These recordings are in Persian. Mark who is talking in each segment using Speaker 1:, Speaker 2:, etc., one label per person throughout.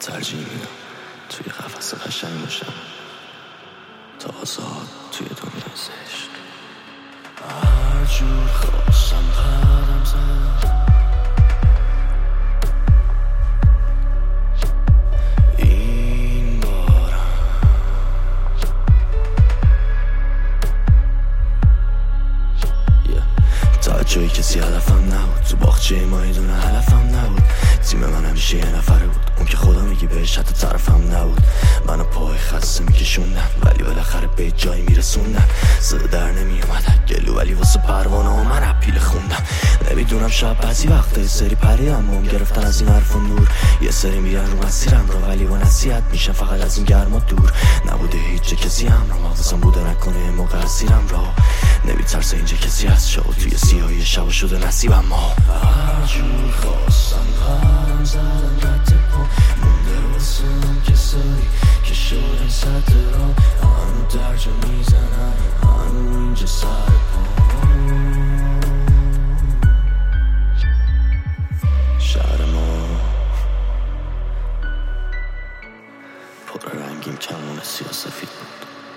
Speaker 1: ترجیح میدم توی قفس قشنگ باشم تا آزاد توی دنیای زشت. هر جور خواستم قدم زدم، این بارم تا جایی کسی هدفم نبود، تو باغچه ما یه دونه علفم نبود. تیم من همیشه یه نفره بود، اون که خدا میگی بهش حتی طرفم نبود. منو پای خسته میکشوندن ولی بالاخره به جایی میرسوندن. صدا در نمیومدن گلو ولی واسه پروانه ها من اپیل خوندم. نمیدونم شب بعضی وقتا یه سری پریدم و گرفتن از این حرف و نور. یه سری میرن رو مسیرم رو ولی با نصیحت میشن فقط از این گرما دور. نبوده هیچ کسی همراه، مغزم بوده نکنه یه موقع اسیرم را. نمیترسه اینجا کسی هست شد توی سیاهی شب شده نصیبم ما. هر جور خواستم قدم زدم رد پا مونده واسم کسایی که شدن سطح را. هنو درجا میزنن هنو اینجا سر پا. شهر ما پر رنگیم کمون سیاسفید بود.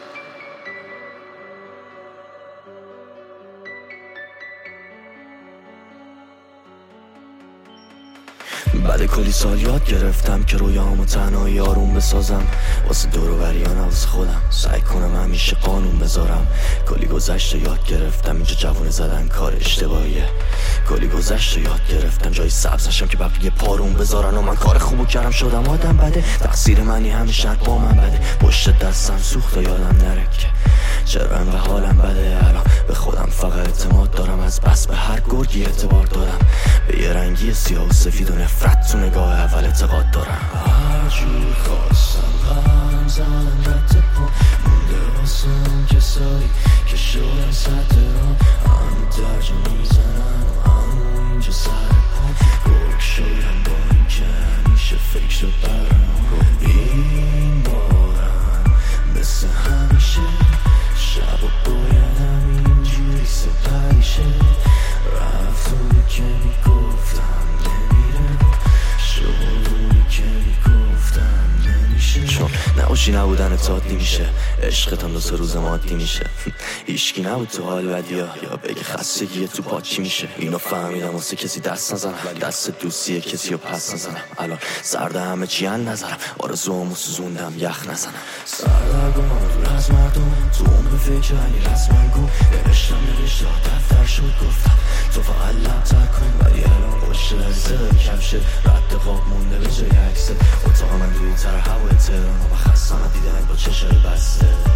Speaker 1: بعد کلی سال یاد گرفتم که رویامو تنهایی آروم بسازم. واسه دور و بریان واسه خودم سعی کنم همیشه قانون بذارم. کلی گذشته یاد گرفتم اینجا جوونه زدن کار اشتباهیه. کلی گذشته یاد گرفتم جای سبز نشم که بقیه پارون بذارن. و من کار خوبو کردم شدم آدم بده، تقصیر منی همیشه با من بده. پشت دستم سوخت و یادم نره که چرا انقدر حالم بده. الان به خودم فقط اعتماد دارم، از بس به هر گرگی اعتبار دارم. به یه رنگی سیاه و سفید و نفرت تو نگاه اول اعتقاد دارم. هر جور خواستم قدم زدم رد پا مونده واسم کسایی که شدن سطح را. هنو درجا میزنن و هنو اینجا سر پا. گرگ شدم با این که همیشه فکر شد برم. این بارم مثل همیشه شب و بایدم اینجوری سپریشه. رفتونی که میگفتم نمیره شغلونی که میگفتم نمیشه. چون نباشی نبودن اتحاد نمیشه، عشقتم 2-3 روز مادی میشه. هیچکی نبود تو حال بدیا یا بگه خستگیه تو پا چی میشه. اینو فهمیدم واسه کسی دست نزنم، دست دوستیه کسی رو پس نزنم. الان سرد همه چی نظرم، آرزوامو سوزوندم یخ نزنم. سردرگم دور از مردم تو عمر فکر علی رسمن گو. نوشتم دفتر شد گفتم تو فقط لبتر کن ولی الان پشت دسته کفشه رد قاب مونده به جای عکسه. اتاق من توی تر هوای تهران و خستم دیدن با چشای بسته.